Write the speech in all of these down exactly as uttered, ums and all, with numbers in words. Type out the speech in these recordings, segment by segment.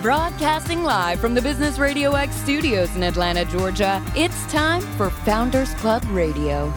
Broadcasting live from the Business Radio X studios in Atlanta, Georgia, it's time for Founders Club Radio.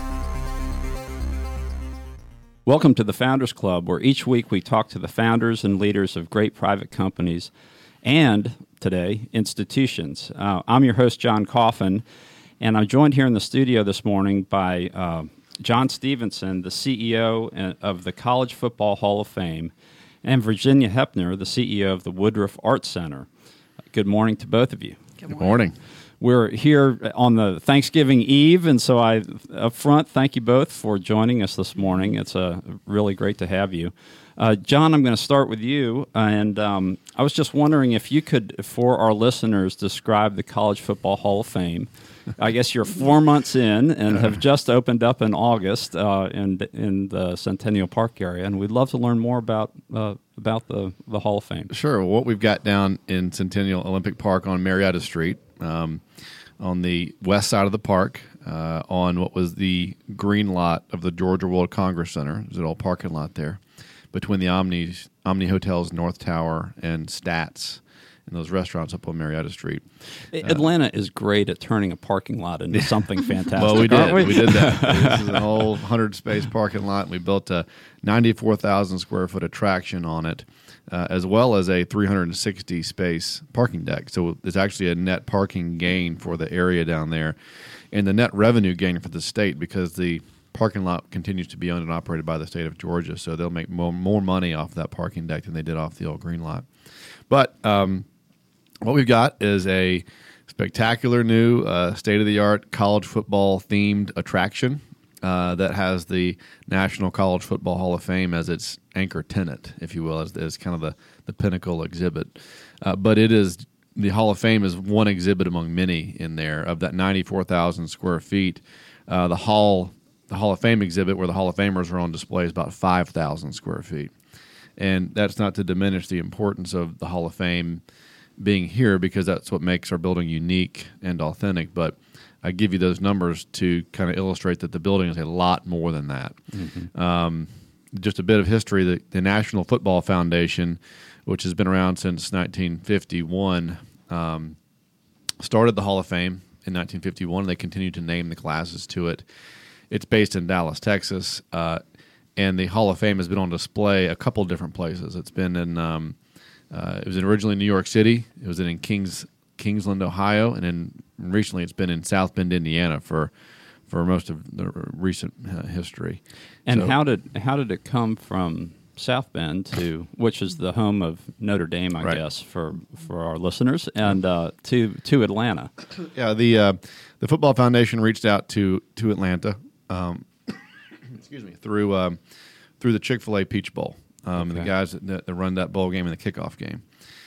Welcome to the Founders Club, where each week we talk to the founders and leaders of great private companies and, today, institutions. Uh, I'm your host, John Coffin, and I'm joined here in the studio this morning by uh, John Stevenson, the C E O of the College Football Hall of Fame, and Virginia Hepner, the C E O of the Woodruff Arts Center. Good morning to both of you. Good morning. Good morning. We're here on the Thanksgiving Eve, and so I, up front, thank you both for joining us this morning. It's uh, really great to have you. Uh, John, I'm going to start with you, and um, I was just wondering if you could, for our listeners, describe the College Football Hall of Fame. I guess you're four months in and have just opened up in August uh, in in the Centennial Park area, and we'd love to learn more about uh, about the, the Hall of Fame. Sure. What we've got down in Centennial Olympic Park on Marietta Street, um, on the west side of the park, uh, on what was the green lot of the Georgia World Congress Center. There's an old parking lot there between the Omni, Omni Hotels North Tower and Stats and those restaurants up on Marietta Street. Atlanta uh, is great at turning a parking lot into something fantastic. Well, we did. we? we did that. This is an old one hundred space parking lot, and we built a ninety-four thousand square foot attraction on it, uh, as well as a three hundred sixty space parking deck. So it's actually a net parking gain for the area down there, and the net revenue gain for the state, because the parking lot continues to be owned and operated by the state of Georgia, so they'll make more, more money off that parking deck than they did off the old green lot. But um, what we've got is a spectacular new uh, state-of-the-art college football-themed attraction uh, that has the National College Football Hall of Fame as its anchor tenant, if you will, as, as kind of the, the pinnacle exhibit. Uh, but it is the Hall of Fame is one exhibit among many in there. Of that ninety-four thousand square feet, uh, the Hall the Hall of Fame exhibit, where the Hall of Famers are on display, is about five thousand square feet. And that's not to diminish the importance of the Hall of Fame being here, because that's what makes our building unique and authentic. But I give you those numbers to kind of illustrate that the building is a lot more than that. Mm-hmm. Um, just a bit of history, the, the National Football Foundation, which has been around since nineteen fifty-one, um, started the Hall of Fame in nineteen fifty-one. They continue to name the classes to it. It's based in Dallas, Texas, uh, and the Hall of Fame has been on display a couple different places. It's been in um, Uh, it was in originally New York City. It was in Kings, Kingsland, Ohio, and then recently it's been in South Bend, Indiana for for most of the recent uh, history. And so, how did how did it come from South Bend to, which is the home of Notre Dame, I right. guess, for, for our listeners, and uh, to to Atlanta? Yeah, the uh, the Football Foundation reached out to to Atlanta. Um, excuse me, through um, through the Chick-fil-A Peach Bowl. Um, okay. And the guys that, that run that bowl game and the kickoff game.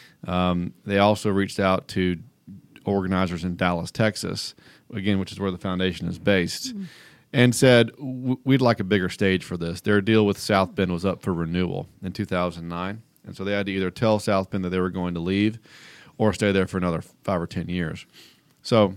Um, they also reached out to organizers in Dallas, Texas, again, which is where the foundation is based, mm. and said, we'd like a bigger stage for this. Their deal with South Bend was up for renewal in two thousand nine, and so they had to either tell South Bend that they were going to leave or stay there for another five or ten years. So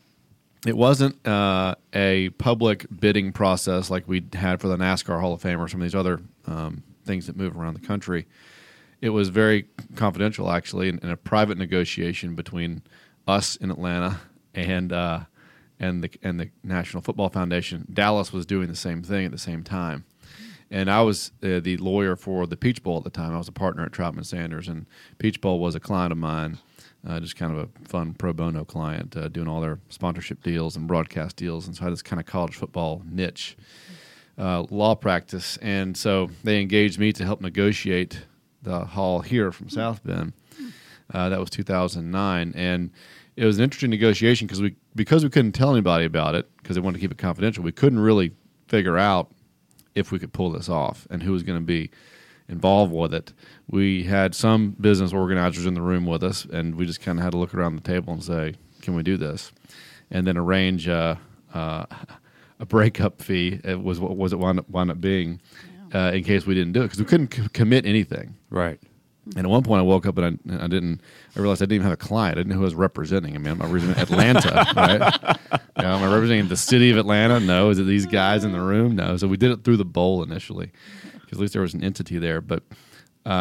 it wasn't uh, a public bidding process like we had for the NASCAR Hall of Fame or some of these other um things that move around the country. It was very confidential, actually, in, in a private negotiation between us in Atlanta and uh, and the and the National Football Foundation. Dallas was doing the same thing at the same time, and I was uh, the lawyer for the Peach Bowl at the time. I was a partner at Troutman Sanders, and Peach Bowl was a client of mine, uh, just kind of a fun pro bono client, uh, doing all their sponsorship deals and broadcast deals, and so I had this kind of college football niche. Uh, law practice, and so they engaged me to help negotiate the hall here from South Bend. Uh, that was two thousand nine, and it was an interesting negotiation because we because we couldn't tell anybody about it because they wanted to keep it confidential. We couldn't really figure out if we could pull this off and who was going to be involved with it. We had some business organizers in the room with us, and we just kind of had to look around the table and say, "Can we do this?" And then arrange. Uh, uh, A breakup fee it was what was it wound up, wound up being, uh, in case we didn't do it, because we couldn't c- commit anything. Right. And at one point, I woke up and I, I didn't. I realized I didn't even have a client. I didn't know who I was representing. I mean, I'm not representing Atlanta, right? You know, am I representing the city of Atlanta? No. Is it these guys in the room? No. So we did it through the bowl initially, because at least there was an entity there. But uh,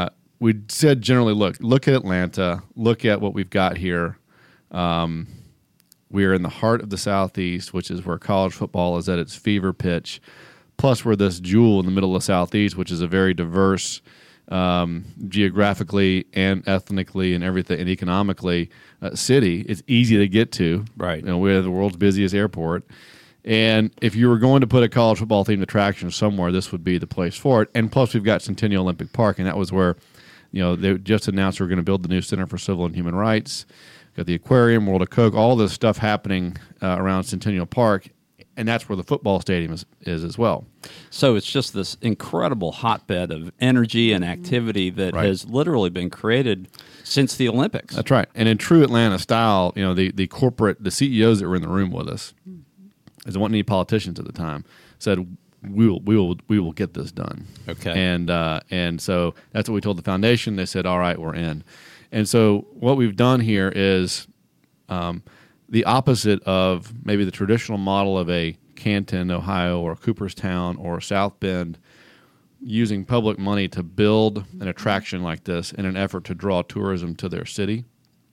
we said generally, look, look at Atlanta, look at what we've got here. Um, we are in the heart of the Southeast, which is where college football is at its fever pitch. Plus, we're this jewel in the middle of the Southeast, which is a very diverse, um, geographically and ethnically and everything, and economically uh, city. It's easy to get to. Right. You know, we're the world's busiest airport. And if you were going to put a college football themed attraction somewhere, this would be the place for it. And plus, we've got Centennial Olympic Park, and that was where, you know, they just announced we're going to build the new Center for Civil and Human Rights. Got the aquarium, World of Coke, all this stuff happening uh, around Centennial Park, and that's where the football stadium is, is as well. So it's just this incredible hotbed of energy and activity that Right. has literally been created since the Olympics. That's right. And in true Atlanta style, you know, the, the corporate, the C E Os that were in the room with us, as there weren't any politicians at the time, said, we will, we will, we will get this done. Okay. And uh, and so that's what we told the foundation. They said, all right, we're in. And so what we've done here is um, the opposite of maybe the traditional model of a Canton, Ohio, or Cooperstown, or South Bend, using public money to build an attraction like this in an effort to draw tourism to their city.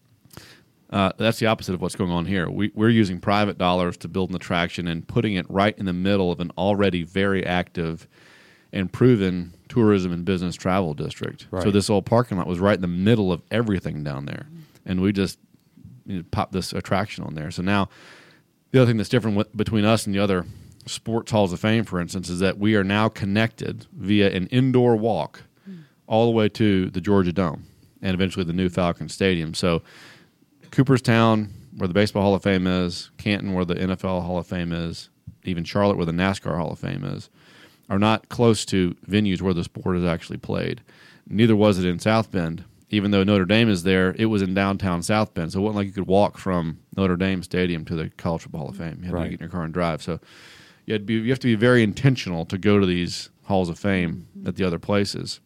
Uh, that's the opposite of what's going on here. We, we're using private dollars to build an attraction and putting it right in the middle of an already very active and proven tourism and business travel district. Right. So this old parking lot was right in the middle of everything down there. And we just you know, popped this attraction on there. So now the other thing that's different w- between us and the other sports halls of fame, for instance, is that we are now connected via an indoor walk all the way to the Georgia Dome and eventually the new Falcon Stadium. So Cooperstown, where the Baseball Hall of Fame is, Canton, where the N F L Hall of Fame is, even Charlotte, where the NASCAR Hall of Fame is, are not close to venues where the sport is actually played. Neither was it in South Bend. Even though Notre Dame is there, it was in downtown South Bend. So it wasn't like you could walk from Notre Dame Stadium to the College Football Hall of Fame. You had Right. to get in your car and drive. So you, had to be, you have to be very intentional to go to these halls of fame at the other places.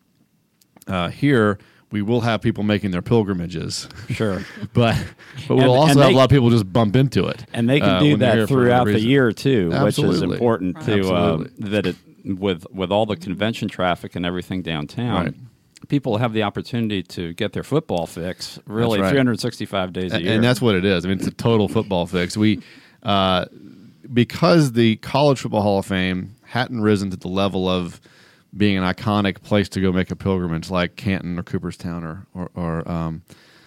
Uh, here, we will have people making their pilgrimages. Sure. but but we'll And- also and have they- a lot of people just bump into it. And they can uh, do when they're that here for throughout whatever the reason. year too, which is Absolutely. important to uh, Absolutely. that it with with all the convention traffic and everything downtown. Right. People have the opportunity to get their football fix really That's right. three hundred sixty-five days a And, year. and that's what it is. I mean, it's a total football fix. We, uh, because the College Football Hall of Fame hadn't risen to the level of being an iconic place to go make a pilgrimage like Canton or Cooperstown or or or, um,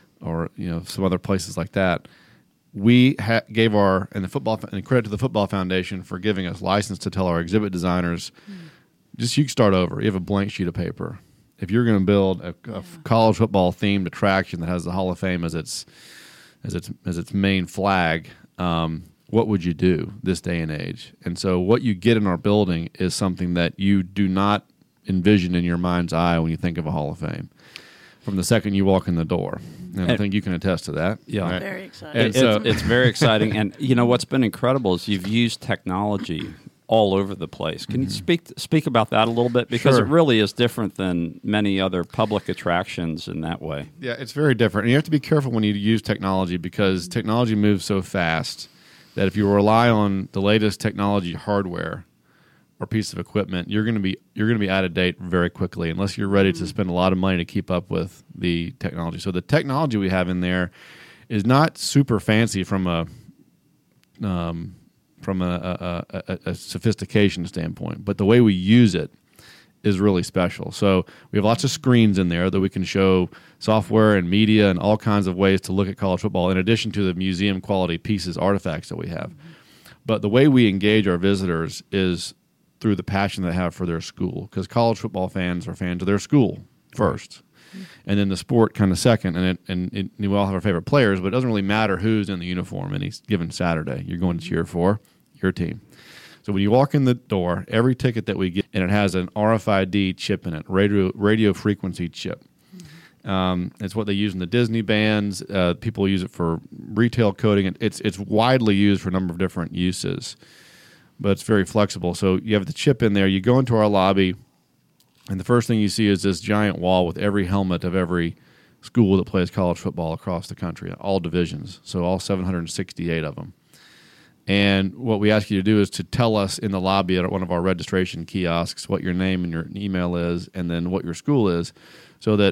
or you know some other places like that. We ha- gave our and the football and credit to the Football Foundation for giving us license to tell our exhibit designers, just you can start over. You have a blank sheet of paper. If you're going to build a, a college football themed attraction that has the Hall of Fame as its as its as its main flag, um, what would you do this day and age? And so, what you get in our building is something that you do not envision in your mind's eye when you think of a Hall of Fame. From the second you walk in the door, and, I And- think you can attest to that. Yeah. right? Very exciting. And It- so- it's, it's very exciting. And you know what's been incredible is you've used technology all over the place. Can you speak speak about that a little bit? Because Sure. it really is different than many other public attractions in that way. Yeah, it's very different. And you have to be careful when you use technology because technology moves so fast that if you rely on the latest technology hardware or piece of equipment, you're going to be you're going to be out of date very quickly unless you're ready to spend a lot of money to keep up with the technology. So the technology we have in there is not super fancy from a um, from a, a, a, a sophistication standpoint, but the way we use it is really special. So we have lots of screens in there that we can show software and media and all kinds of ways to look at college football in addition to the museum quality pieces, artifacts that we have. But the way we engage our visitors is through the passion they have for their school, because college football fans are fans of their school first, and then the sport kind of second. And it, and it, we all have our favorite players, but it doesn't really matter who's in the uniform any given Saturday. You're going to cheer for your team. So when you walk in the door, every ticket that we get, and it has an R F I D chip in it, radio radio frequency chip. Um, it's what they use in the Disney bands. Uh, people use it for retail coding. It's it's widely used for a number of different uses, but it's very flexible. So you have the chip in there. You go into our lobby, and the first thing you see is this giant wall with every helmet of every school that plays college football across the country, all divisions. So all seven hundred sixty-eight of them. And what we ask you to do is to tell us in the lobby at one of our registration kiosks what your name and your email is and then what your school is, so that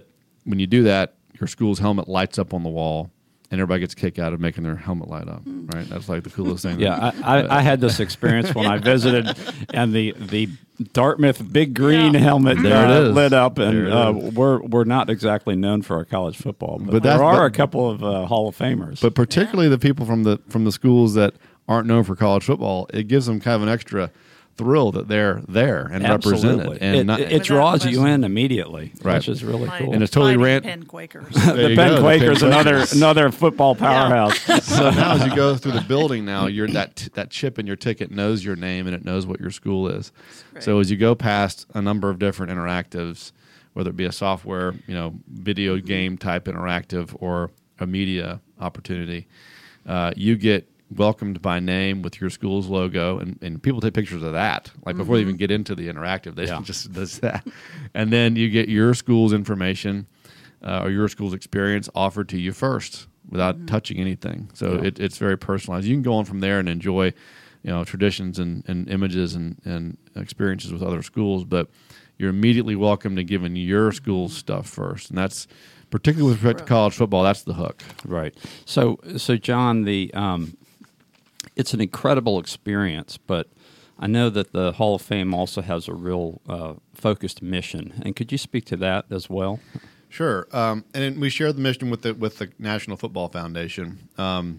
when you do that, your school's helmet lights up on the wall, and everybody gets a kick out of making their helmet light up. Right? That's like the coolest thing. Yeah, I, I, I had this experience when I visited, and the the Dartmouth big green Yeah. helmet There uh, it is. lit up, There and it uh, is. we're we're not exactly known for our college football, but, But there that's- are but- a couple of uh, Hall of Famers. But particularly the people from the from the schools that aren't known for college football, it gives them kind of an extra thrill that they're there and Absolutely. represented. And it, not, it, it draws you in immediately, Right. which is really Like cool. And it's totally fighting ran- Penn Quakers. There the you Penn go, the Quakers, Penn another Quakers. another football powerhouse. So now as you go through the building now, you're that that chip in your ticket knows your name and it knows what your school is. great. So as you go past a number of different interactives, whether it be a software, you know, video game type interactive or a media opportunity, uh, you get welcomed by name with your school's logo, and, and people take pictures of that. Like before they even get into the interactive, they Yeah. just does that. And then you get your school's information uh, or your school's experience offered to you first without touching anything. So Yeah. it, it's very personalized. You can go on from there and enjoy, you know, traditions and, and images and, and experiences with other schools, but you're immediately welcome to giving your school's stuff first. And that's particularly with respect to college football, that's the hook. Right. So, so John, the um, it's an incredible experience, but I know that the Hall of Fame also has a real uh, focused mission. And could you speak to that as well? Sure, um, and then we share the mission with the with the National Football Foundation. Um,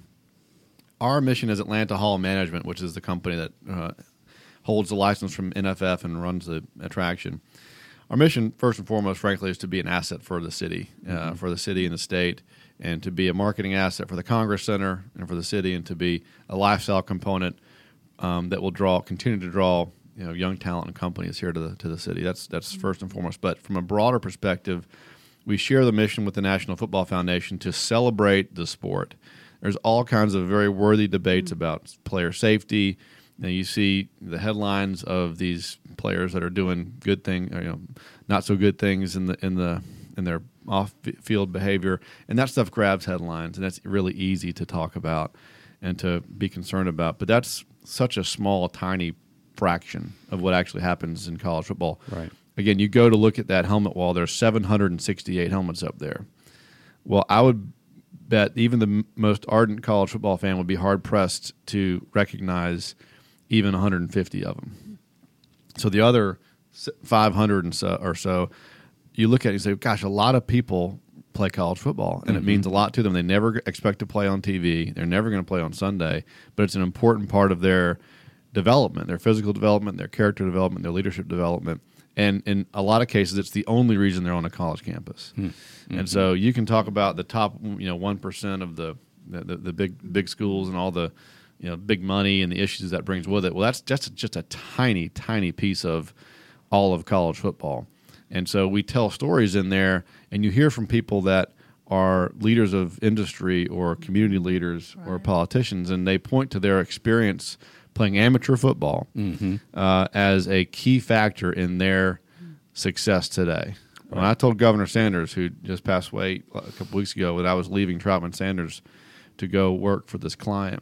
our mission is Atlanta Hall Management, which is the company that uh, holds the license from N F F and runs the attraction. Our mission, first and foremost, frankly, is to be an asset for the city, uh, mm-hmm. for the city and the state, and to be a marketing asset for the Congress Center and for the city, and to be a lifestyle component um, that will draw, continue to draw, you know, young talent and companies here to the to the city. That's that's first and foremost. But from a broader perspective, we share the mission with the National Football Foundation to celebrate the sport. There's all kinds of very worthy debates mm-hmm. about player safety. Now you see the headlines of these players that are doing good thing, or, you know, not so good things in the in the in their off-field behavior, and that stuff grabs headlines, and that's really easy to talk about and to be concerned about. But that's such a small, tiny fraction of what actually happens in college football. Right. Again, you go to look at that helmet wall. There's seven hundred sixty-eight helmets up there. Well, I would bet even the m- most ardent college football fan would be hard pressed to recognize even one hundred fifty of them. So the other five hundred and so, or so, you look at it and say, gosh, a lot of people play college football, and mm-hmm. it means a lot to them. They never expect to play on T V. They're never going to play on Sunday, but it's an important part of their development, their physical development, their character development, their leadership development. And in a lot of cases, it's the only reason they're on a college campus. Mm-hmm. And so you can talk about the top, you know, one percent of the, the the big big schools and all the, you know, big money and the issues that brings with it. Well, that's just just a tiny, tiny piece of all of college football. And so we tell stories in there, and you hear from people that are leaders of industry or community leaders right. or politicians, and they point to their experience playing amateur football mm-hmm. uh, as a key factor in their success today. Right. When I told Governor Sanders, who just passed away a couple weeks ago, that I was leaving Troutman Sanders to go work for this client,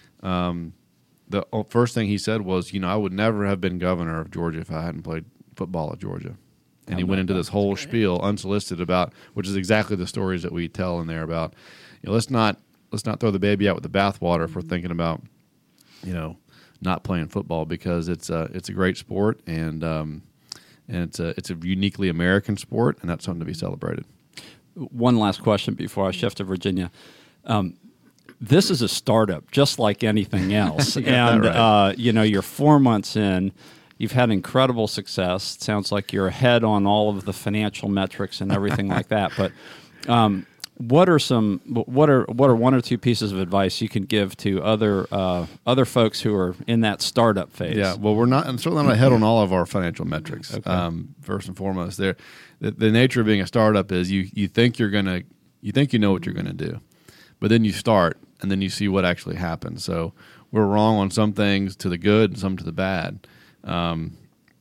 um, the first thing he said was, you know, I would never have been governor of Georgia if I hadn't played football at Georgia. And he went into this whole spiel unsolicited about, which is exactly the stories that we tell in there about, you know, let's not let's not throw the baby out with the bathwater if we're thinking about, you know, not playing football, because it's a it's a great sport, and um, and it's a it's a uniquely American sport, and that's something to be celebrated. One last question before I shift to Virginia. Um, this is a startup, just like anything else, and right. uh, you know, you're four months in. You've had incredible success. It sounds like you're ahead on all of the financial metrics and everything like that. But um, what are some what are what are one or two pieces of advice you can give to other uh, other folks who are in that startup phase? Yeah, well, we're not, and certainly not ahead on all of our financial metrics. Okay. Um, first and foremost, there, the, the nature of being a startup is you you think you're gonna you think you know what you're gonna do, but then you start and then you see what actually happens. So we're wrong on some things to the good and some to the bad. Um,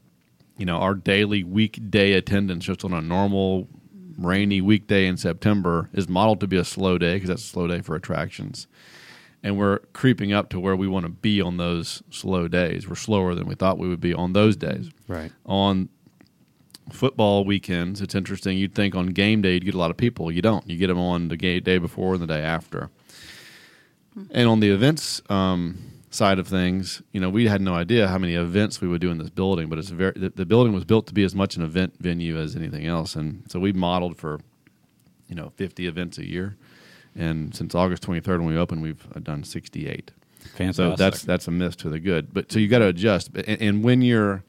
you know, our daily weekday attendance just on a normal rainy weekday in September is modeled to be a slow day, because that's a slow day for attractions. And we're creeping up to where we want to be on those slow days. We're slower than we thought we would be on those days. Right. On football weekends, it's interesting. You'd think on game day you'd get a lot of people. You don't. You get them on the game day before and the day after. And on the events um, side of things, you know, we had no idea how many events we would do in this building, but it's very the, the building was built to be as much an event venue as anything else, and so we modeled for, you know, fifty events a year, and since August twenty-third when we opened, we've done sixty-eight. Fantastic. So that's that's a miss to the good. But so you got to adjust, and, and when you're,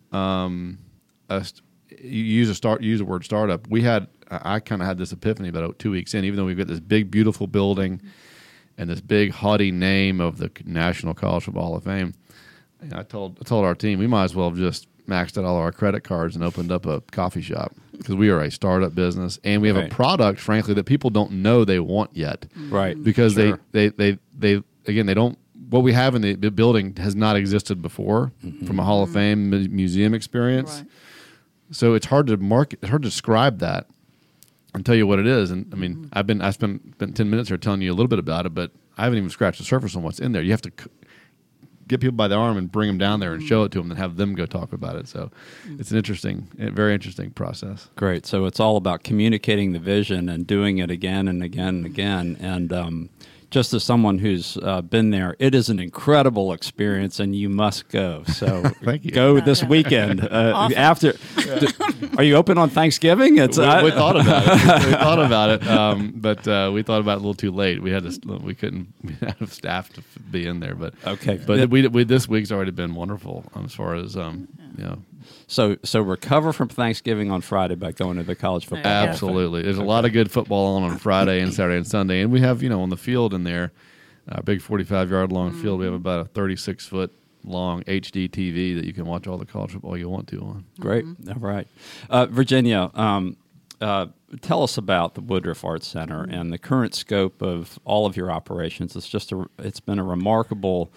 um, a, you use a start use the word startup. We had I kind of had this epiphany about two weeks in, even though we've got this big beautiful building. And this big haughty name of the National College Football Hall of Fame. And I told I told our team we might as well have just maxed out all our credit cards and opened up a coffee shop because we are a startup business and we have right. a product, frankly, that people don't know they want yet. Right. Because sure. they, they, they, they, again, they don't, what we have in the building has not existed before mm-hmm. from a Hall of Fame museum experience. Right. So it's hard to market, it's hard to describe that. And tell you what it is, and I mean, mm-hmm. I've been I spent, spent ten minutes here telling you a little bit about it, but I haven't even scratched the surface on what's in there. You have to c- get people by the arm and bring them down there and show it to them, and have them go talk about it. So, mm-hmm. it's an interesting, very interesting process. Great. So it's all about communicating the vision and doing it again and again and again. And um, just as someone who's uh, been there, it is an incredible experience, and you must go. So Thank you. Go this weekend. Uh, after, d- are you open on Thanksgiving? It's we, uh, we thought about it. We thought about it, um, but uh, we thought about it a little too late. We had to, we couldn't we had enough staff to be in there. But okay, but we, we this week's already been wonderful as far as um, you know. So so recover from Thanksgiving on Friday by going to the college football. Absolutely. There's a lot of good football on on Friday and Saturday and Sunday. And we have, you know, on the field in there, a big forty-five-yard long mm-hmm. field. We have about a thirty-six foot long H D T V that you can watch all the college football you want to on. Great. Mm-hmm. All right. Uh, Virginia, um, uh, tell us about the Woodruff Arts Center mm-hmm. and the current scope of all of your operations. It's just a, it's been a remarkable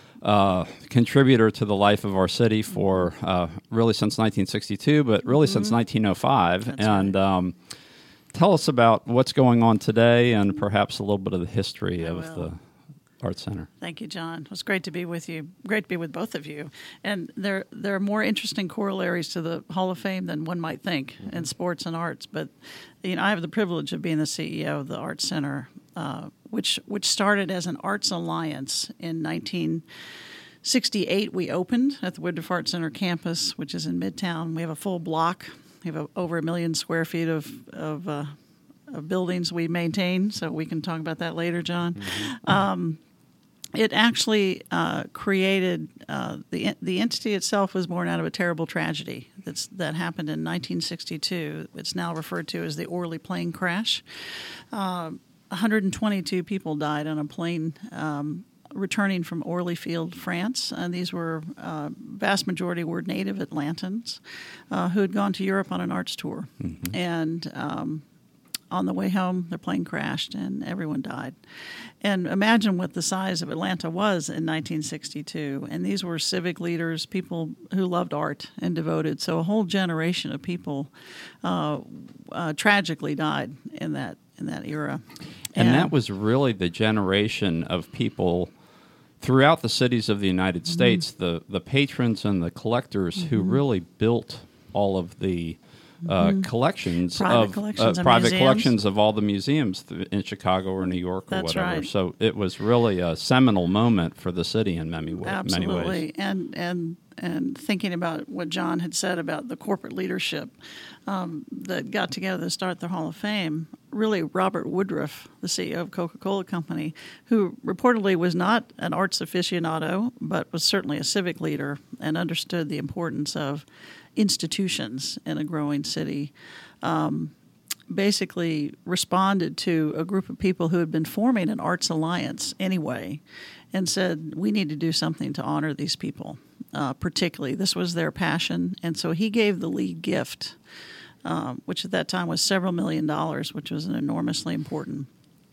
Uh, contributor to the life of our city for uh, really since nineteen sixty-two, but really mm-hmm. since nineteen oh five. That's and right. um, tell us about what's going on today and perhaps a little bit of the history I of will. the Arts Center. Thank you, John. It was great to be with you. Great to be with both of you. And there there are more interesting corollaries to the Hall of Fame than one might think mm-hmm. in sports and arts. But you know, I have the privilege of being the C E O of the Arts Center, uh, which which started as an arts alliance in nineteen sixty-eight. We opened at the Woodruff Arts Center campus, which is in Midtown. We have a full block. We have a, over a million square feet of of, uh, of buildings we maintain. So we can talk about that later, John. Mm-hmm. Um, It actually uh, created uh, the the entity itself was born out of a terrible tragedy that's that happened in nineteen sixty-two. It's now referred to as the Orly plane crash. Uh, one hundred twenty-two people died on a plane um, returning from Orly Field, France, and these were uh, vast majority were native Atlantans uh, who had gone to Europe on an arts tour, mm-hmm. and um, on the way home, their plane crashed and everyone died. And imagine what the size of Atlanta was in nineteen sixty-two. And these were civic leaders, people who loved art and devoted. So a whole generation of people uh, uh, tragically died in that in that era. And, and that was really the generation of people throughout the cities of the United States, mm-hmm. the, the patrons and the collectors mm-hmm. who really built all of the Uh, mm-hmm. collections private of collections uh, private museums. collections of all the museums th- in Chicago or New York or That's whatever. right. So it was really a seminal moment for the city in many, wa- many ways. Absolutely, and and and thinking about what John had said about the corporate leadership um, that got together to start the Hall of Fame. Really, Robert Woodruff, the C E O of Coca-Cola Company, who reportedly was not an arts aficionado, but was certainly a civic leader and understood the importance of institutions in a growing city, um, basically responded to a group of people who had been forming an arts alliance anyway and said, we need to do something to honor these people, uh, particularly. This was their passion. And so he gave the lead gift, um, which at that time was several million dollars, which was an enormously important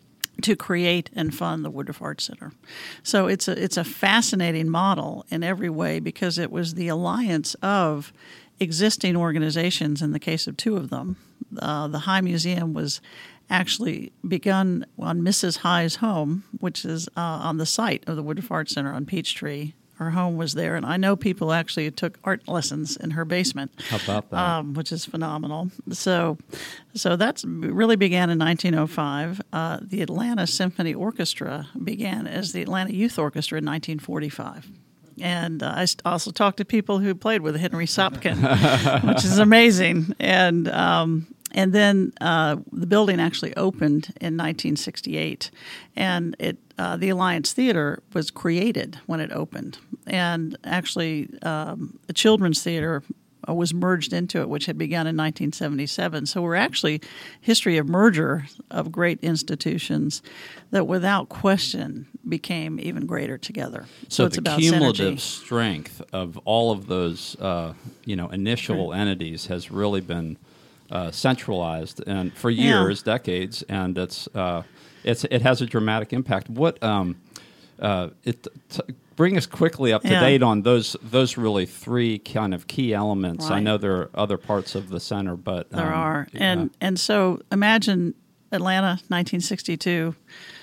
to create and fund the Woodruff Arts Center. So it's a it's a fascinating model in every way because it was the alliance of existing organizations, in the case of two of them. Uh, the High Museum was actually begun on Missus High's home, which is uh, on the site of the Woodruff Arts Center on Peachtree, Her home was there, and I know people actually took art lessons in her basement. How about that? Um, which is phenomenal. So, so that's really began in nineteen oh five. Uh, the Atlanta Symphony Orchestra began as the Atlanta Youth Orchestra in nineteen forty-five. And uh, I also talked to people who played with Henry Sopkin, which is amazing. And um, and then uh, the building actually opened in nineteen sixty-eight, and it uh, the Alliance Theater was created when it opened. And actually, um, the Children's Theater was merged into it, which had begun in nineteen seventy-seven. So we're actually history of merger of great institutions that without question became even greater together. So, so it's the about cumulative synergy. strength of all of those, uh, you know, initial Right. entities has really been uh, centralized and for Yeah. years, decades, and it's uh, it's it has a dramatic impact. What um, uh, it t- bring us quickly up to Yeah. date on those those really three kind of key elements. I Right. know there are other parts of the center, but There um, are. And and so imagine Atlanta, nineteen sixty-two,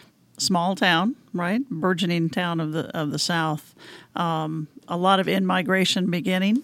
small town, right? Burgeoning town of the of the South. Um, a lot of in-migration beginning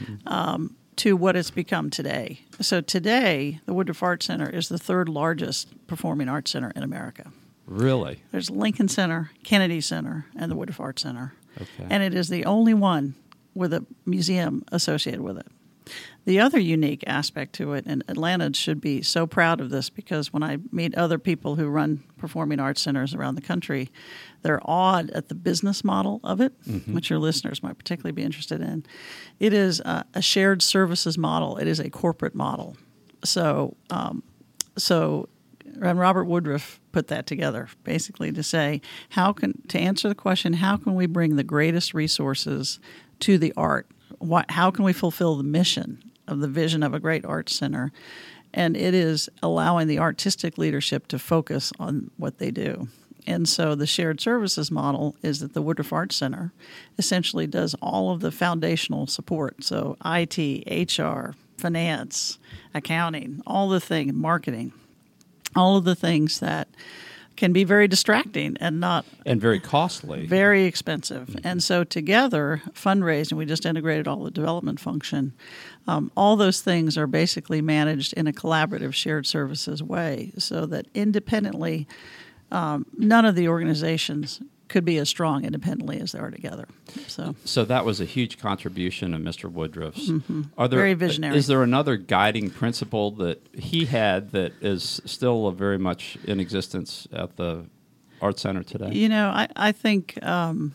um, to what it's become today. So today, the Woodruff Art Center is the third largest performing arts center in America. really There's Lincoln Center, Kennedy Center, and the Woodruff Art Center. okay. And it is the only one with a museum associated with it. The other unique aspect to it, and Atlanta should be so proud of this because when I meet other people who run performing arts centers around the country, they're awed at the business model of it, Mm-hmm. which your listeners might particularly be interested in. It is a, a shared services model. It is a corporate model. So, um, so, and Robert Woodruff put that together basically to say how can to answer the question, how can we bring the greatest resources to the art? What, how can we fulfill the mission of the vision of a great arts center? And it is allowing the artistic leadership to focus on what they do. And so the shared services model is that the Woodruff Arts Center essentially does all of the foundational support. So I T, H R, finance, accounting, all the things, marketing, all of the things that can be very distracting and not and very costly. very expensive. And so together, fundraising, we just integrated all the development function. Um, all those things are basically managed in a collaborative shared services way so that independently, um, none of the organizations could be as strong independently as they are together. So So that was a huge contribution of Mister Woodruff's. Are there, Very visionary. Is there another guiding principle that he had that is still very much in existence at the Art Center today? You know, I, I think um,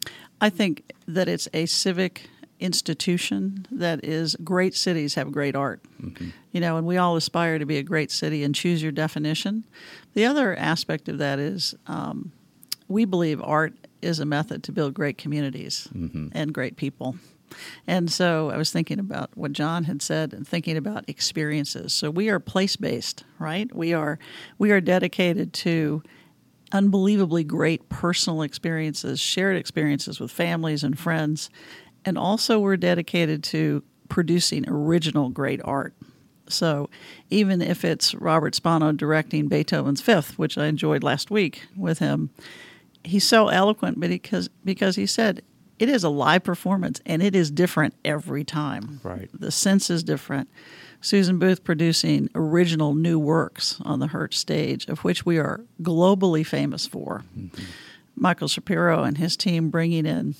I think that it's a civic institution that is great cities have great art. Mm-hmm. You know, and we all aspire to be a great city and choose your definition. The other aspect of that is um, we believe art is a method to build great communities mm-hmm. and great people. And so I was thinking about what John had said and thinking about experiences. So we are place-based, right? We are we are dedicated to unbelievably great personal experiences, shared experiences with families and friends, and also we're dedicated to producing original great art. So even if it's Robert Spano directing Beethoven's Fifth, which I enjoyed last week with him, he's so eloquent but because because he said it is a live performance and it is different every time. Right. The sense is different. Susan Booth producing original new works on the Hertz stage, of which we are globally famous for. Mm-hmm. Michael Shapiro and his team bringing in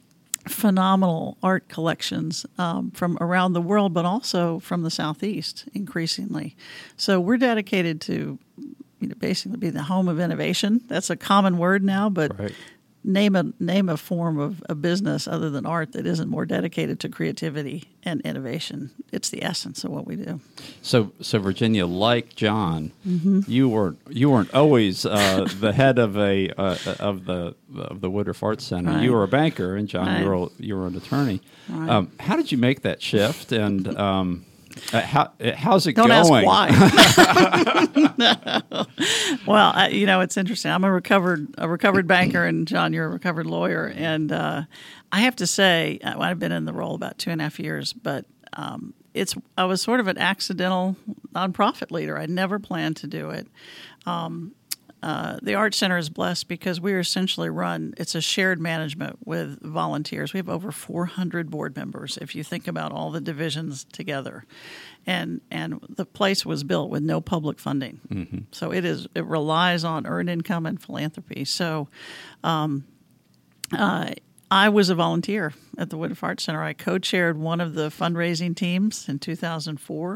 phenomenal art collections um, from around the world, but also from the Southeast increasingly. So we're dedicated to, you know, basically be the home of innovation. That's a common word now, but Right. name a name a form of a business other than art that isn't more dedicated to creativity and innovation. It's the essence of what we do. So, so Virginia, like John, Mm-hmm. you weren't you weren't always uh, the head of a uh, of the of the Woodruff Arts Center. Right. You were a banker, and John, Right. you were you were an attorney. Right. Um, how did you make that shift? And um, uh, how how's it Don't going? ask why. Well, I, you know, it's interesting. I'm a recovered a recovered banker, and John, you're a recovered lawyer. And uh, I have to say, uh, I've been in the role about two and a half years, but um, it's I was sort of an accidental nonprofit leader. I never planned to do it. Um, uh, the Art Center is blessed because we are essentially run, it's a shared management with volunteers. We have over four hundred board members, if you think about all the divisions together. And and the place was built with no public funding. Mm-hmm. So it is it relies on earned income and philanthropy. So um, uh, I was a volunteer at the Woodruff Art Center. I co-chaired one of the fundraising teams in two thousand four.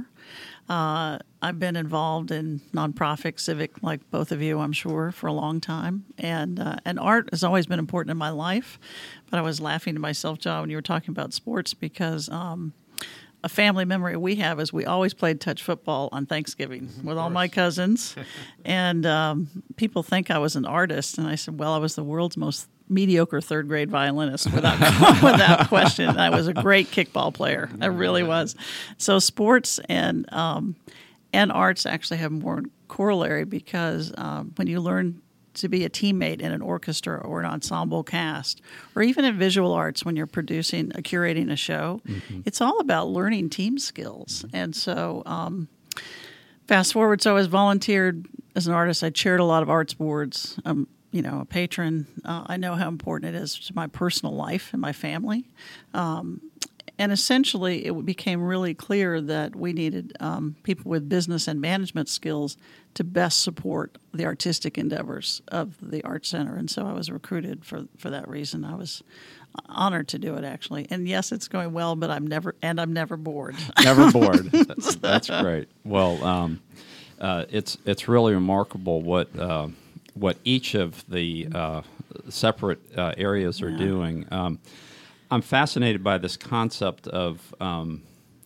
Uh, I've been involved in nonprofit, civic, like both of you, I'm sure, for a long time. And uh, and art has always been important in my life. But I was laughing to myself, John, when you were talking about sports because um, a family memory we have is we always played touch football on Thanksgiving with all my cousins. And um, people think I was an artist. And I said, well, I was the world's most mediocre third grade violinist without without question. I was a great kickball player. I really was. So sports and um, and arts actually have more corollary because um, when you learn to be a teammate in an orchestra or an ensemble cast, or even in visual arts when you're producing, uh, curating a show, mm-hmm. it's all about learning team skills. And so um, fast forward, so I was volunteered as an artist. I chaired a lot of arts boards. Um, you know, a patron. Uh, I know how important it is to my personal life and my family. Um, and essentially, it became really clear that we needed um, people with business and management skills to best support the artistic endeavors of the Art Center. And so I was recruited for, for that reason. I was honored to do it, actually. And yes, it's going well, but I'm never, and I'm never bored. Never bored. That's, that's great. Well, um, uh, it's, it's really remarkable what, uh, what each of the uh, separate uh, areas are yeah. doing. Um, I'm fascinated by this concept of um,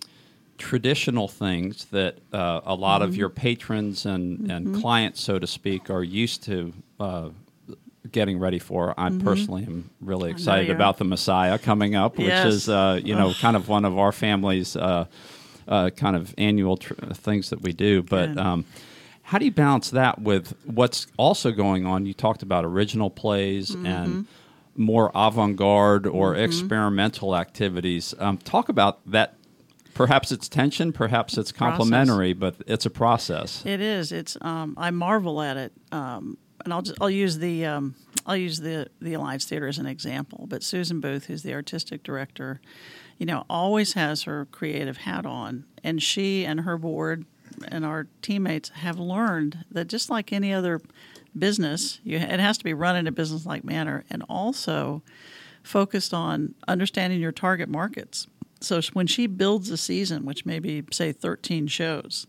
traditional things that uh, a lot mm-hmm. of your patrons and, mm-hmm. and clients, so to speak, are used to uh, getting ready for. I mm-hmm. personally am really excited about the Messiah coming up, which yes. is uh, you know kind of one of our family's uh, uh, kind of annual tr- things that we do. But um, how do you balance that with what's also going on? You talked about original plays mm-hmm. and more avant-garde or mm-hmm. experimental activities. Um, talk about that. Perhaps it's tension, perhaps it's complementary, but it's a process. It is. It's. Um, I marvel at it, um, and I'll just, I'll use the um, I'll use the the Alliance Theater as an example. But Susan Booth, who's the artistic director, you know, always has her creative hat on, and she and her board and our teammates have learned that just like any other business, you, it has to be run in a business-like manner, and also focused on understanding your target markets. So when she builds a season, which may be, say, thirteen shows,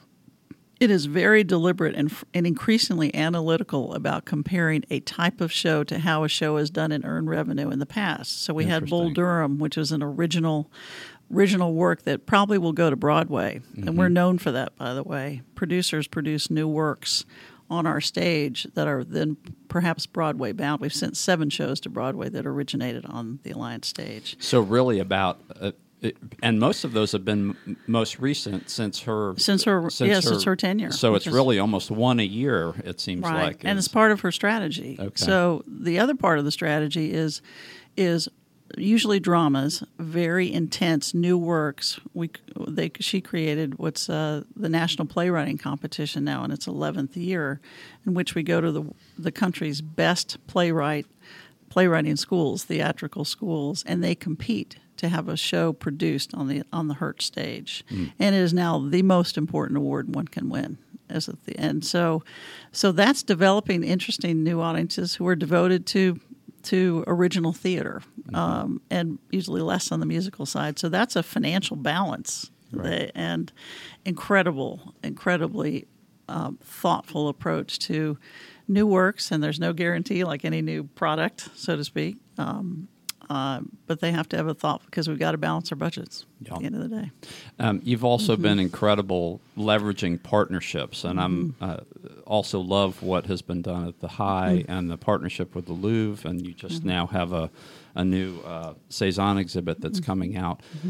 it is very deliberate and, and increasingly analytical about comparing a type of show to how a show has done and earned revenue in the past. So we had Bull Durham, which was an original original work that probably will go to Broadway. Mm-hmm. And we're known for that, by the way. Producers produce new works on our stage that are then perhaps Broadway bound. We've sent seven shows to Broadway that originated on the Alliance stage. So really about, uh, it, and most of those have been m- most recent since her... Since her, since yeah, her, since her tenure. So it's is, really almost one a year, it seems right. like. And it's part of her strategy. Okay. So the other part of the strategy is is usually dramas, very intense new works. We they she created what's uh, the National Playwriting Competition now in its eleventh year, in which we go to the the country's best playwright playwriting schools, theatrical schools, and they compete to have a show produced on the on the Hurt stage, mm. and it is now the most important award one can win. As at the end, so so that's developing interesting new audiences who are devoted to. to original theater, um, and usually less on the musical side. So that's a financial balance, right. they, and incredible, incredibly um, thoughtful approach to new works. And there's no guarantee, like any new product, so to speak. Um, uh, but they have to have a thought because we've got to balance our budgets yep. at the end of the day. Um, you've also mm-hmm. been incredible leveraging partnerships, and mm-hmm. I'm uh, also love what has been done at the High mm-hmm. and the partnership with the Louvre, and you just mm-hmm. now have a, a new uh, Cezanne exhibit that's mm-hmm. coming out. Mm-hmm.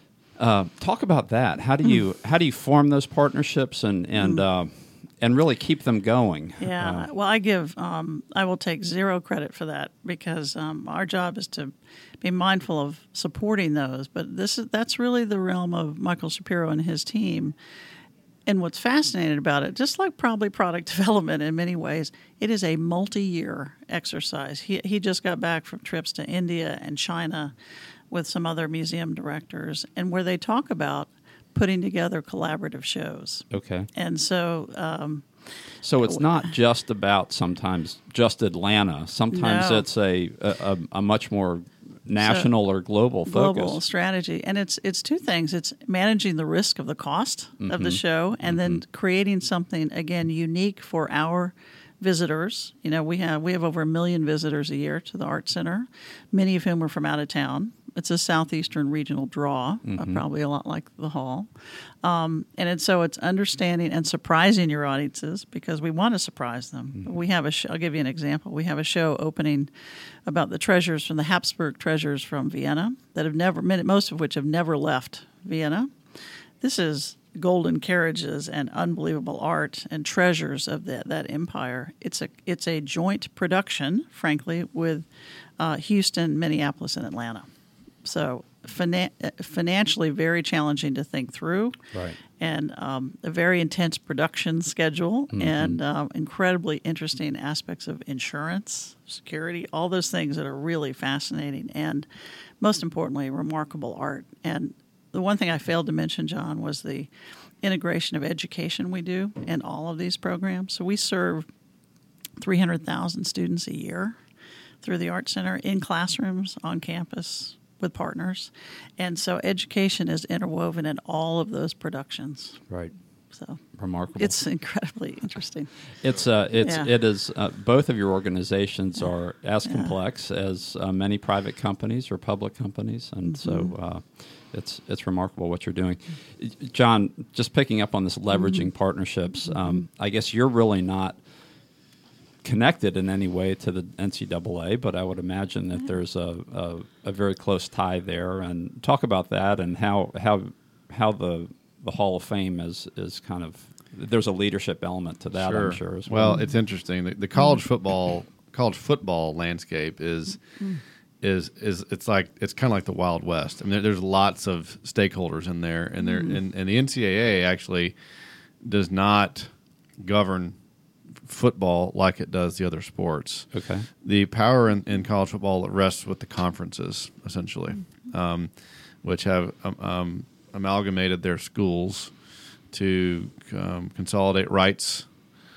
Uh, talk about that. How do you how do you form those partnerships and and mm-hmm. uh, and really keep them going? Yeah. Uh, well, I give um, I will take zero credit for that because um, our job is to be mindful of supporting those. But this is that's really the realm of Michael Shapiro and his team. And what's fascinating about it, just like probably product development in many ways, it is a multi-year exercise. He he just got back from trips to India and China with some other museum directors, and where they talk about putting together collaborative shows. Okay. And so... Um, so it's not just about sometimes just Atlanta. Sometimes No. it's a, a, a much more national So, or global focus. global strategy, and it's it's two things. It's managing the risk of the cost of the show, and then creating something again unique for our visitors. You know, we have we have over a million visitors a year to the Art Center, many of whom are from out of town. It's a southeastern regional draw, uh, probably a lot like the Hall, um, and it's, so it's understanding and surprising your audiences because we want to surprise them. We have a show, I'll give you an example. We have a show opening about the treasures from the Habsburg treasures from Vienna that have never, most of which have never left Vienna. This is golden carriages and unbelievable art and treasures of that, that empire. It's a it's a joint production, frankly, with uh, Houston, Minneapolis, and Atlanta. So finan- financially very challenging to think through, Right. and um, a very intense production schedule, Mm-hmm. and um, incredibly interesting aspects of insurance, security, all those things that are really fascinating, and most importantly, remarkable art. And the one thing I failed to mention, John, was the integration of education we do in all of these programs. So we serve three hundred thousand students a year through the Art Center in classrooms, on campus, with partners. And so education is interwoven in all of those productions. Right. So Remarkable. it's incredibly interesting. It's uh, it's Yeah. it is. Uh, both of your organizations are as complex as uh, many private companies or public companies, and Mm-hmm. so uh, it's it's remarkable what you're doing. John, just picking up on this leveraging Mm-hmm. partnerships. Um, I guess you're really not connected in any way to the N C double A, but I would imagine that there's a, a a very close tie there. And talk about that and how how how the the Hall of Fame is is kind of, there's a leadership element to that, I'm sure as well. Well, it's interesting. The, the college football college football landscape is is is it's like it's kind of like the Wild West. I mean, there, there's lots of stakeholders in there, and there and, and the N C double A actually does not govern football like it does the other sports. Okay. The power in, in college football rests with the conferences, essentially, um, which have um, um, amalgamated their schools to um, consolidate rights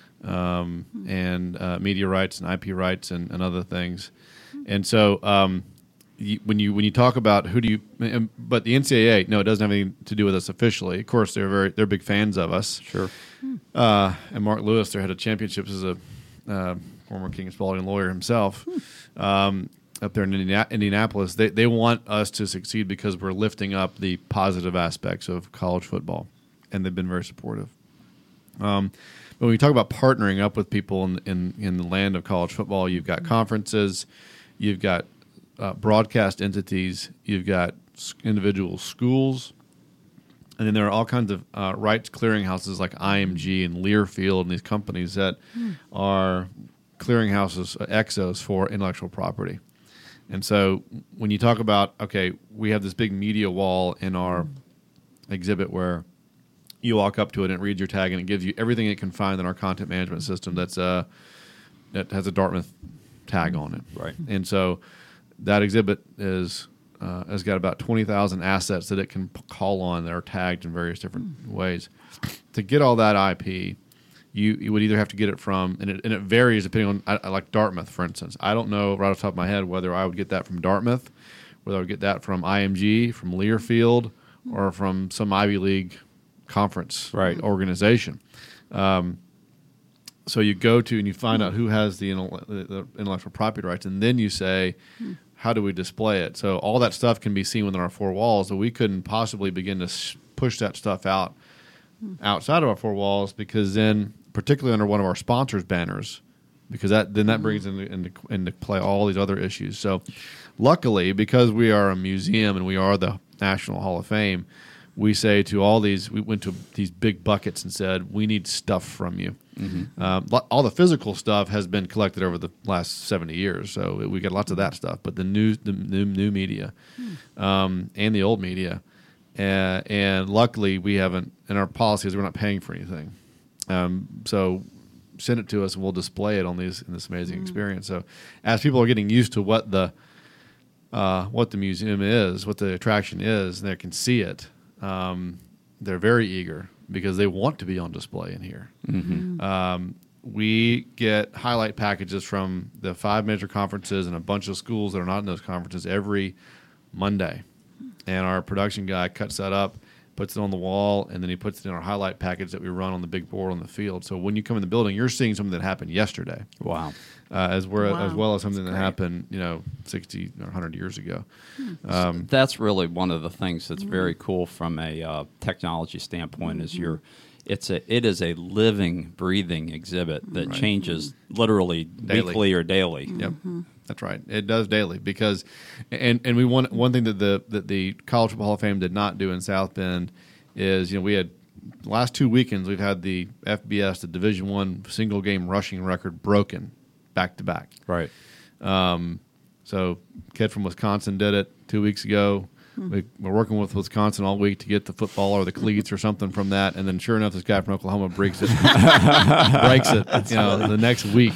um, and uh, media rights and I P rights and, and other things. And so um, you, when you when you talk about who do you, um, but the N C double A, no, it doesn't have anything to do with us officially. Of course, they're very they're big fans of us. Sure. Uh, and Mark Lewis, their head of championships, is a uh, former King of Spalding lawyer himself. Um, up there in Indiana- Indianapolis, they they want us to succeed because we're lifting up the positive aspects of college football, and they've been very supportive. Um, but when you talk about partnering up with people in, in, in the land of college football, you've got conferences, you've got uh, broadcast entities, you've got s- individual schools, and then there are all kinds of uh, rights clearinghouses like I M G and Learfield and these companies that are clearinghouses, uh, exos for intellectual property. And so when you talk about, okay, we have this big media wall in our exhibit where you walk up to it and it reads your tag and it gives you everything it can find in our content management system that's uh, that has a Dartmouth tag on it. Right. And so that exhibit is uh, has got about twenty thousand assets that it can p- call on that are tagged in various different ways. To get all that I P, you, you would either have to get it from, and it, and it varies depending on, I, I like Dartmouth, for instance. I don't know right off the top of my head whether I would get that from Dartmouth, whether I would get that from I M G, from Learfield, or from some Ivy League conference Right. organization. Um, so you go to and you find out who has the, intel- the intellectual property rights, and then you say, how do we display it? So all that stuff can be seen within our four walls, but we couldn't possibly begin to s- push that stuff out outside of our four walls, because then, particularly under one of our sponsors' banners, because that then that brings into, into into play all these other issues. So, luckily, because we are a museum and we are the National Hall of Fame, we say to all these, we went to these big buckets and said, we need stuff from you. Mm-hmm. Um, lo- all the physical stuff has been collected over the last seventy years, so we got lots of that stuff. But the new, the new, new media, um, and the old media, and, and luckily we haven't. In our policies, we're not paying for anything. Um, so send it to us, and we'll display it on these in this amazing mm-hmm. experience. So as people are getting used to what the uh, what the museum is, what the attraction is, and they can see it, um, they're very eager because they want to be on display in here. Mm-hmm. Um, we get highlight packages from the five major conferences and a bunch of schools that are not in those conferences every Monday. And our production guy cuts that up, puts it on the wall, and then he puts it in our highlight package that we run on the big board on the field. So when you come in the building, you're seeing something that happened yesterday. Wow. Uh, as, well, wow. as well as something That's that great. happened, you know, sixty or one hundred years ago. Hmm. Um, That's really one of the things that's very cool from a uh, technology standpoint. Mm-hmm. Is your it's a it is a living, breathing exhibit that Right. changes literally Daily. weekly or daily. Yep, that's right. It does daily because, and and we want one thing that the that the College Football Hall of Fame did not do in South Bend is, you know, we had the last two weekends we've had the F B S, the Division One single game rushing record broken back to back. Right. Um, so kid from Wisconsin did it two weeks ago. We, we're working with Wisconsin all week to get the football or the cleats or something from that, and then sure enough, this guy from Oklahoma breaks it, breaks it, you know, the next week.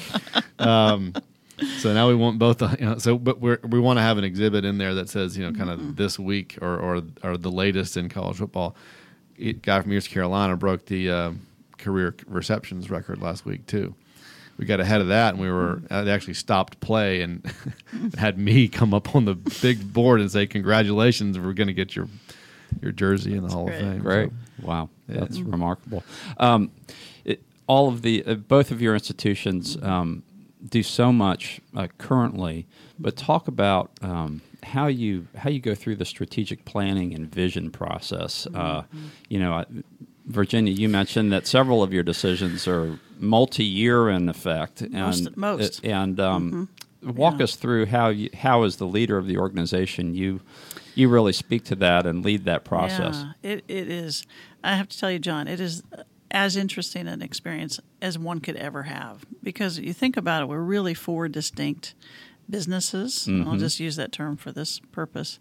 Um, so now we want both, you know, so but we we want to have an exhibit in there that says, you know, kind of mm-hmm. this week or, or or the latest in college football. A guy from East Carolina broke the uh, career receptions record last week too. We got ahead of that, and we were uh, they actually stopped play and had me come up on the big board and say, "Congratulations, we're going to get your your jersey in the Hall great. of Fame." Great. So, Wow. yeah. That's mm-hmm. remarkable. Um, it, all of the uh, both of your institutions um, do so much uh, currently, but talk about um, how you how you go through the strategic planning and vision process. Mm-hmm. Uh, you know. I, Virginia, you mentioned that several of your decisions are multi-year in effect, and most, most. and um, mm-hmm. walk yeah. us through how you, how as the leader of the organization you you really speak to that and lead that process. Yeah, it it is. I have to tell you, John, it is as interesting an experience as one could ever have, because you think about it, we're really four distinct businesses. Mm-hmm. I'll just use that term for this purpose,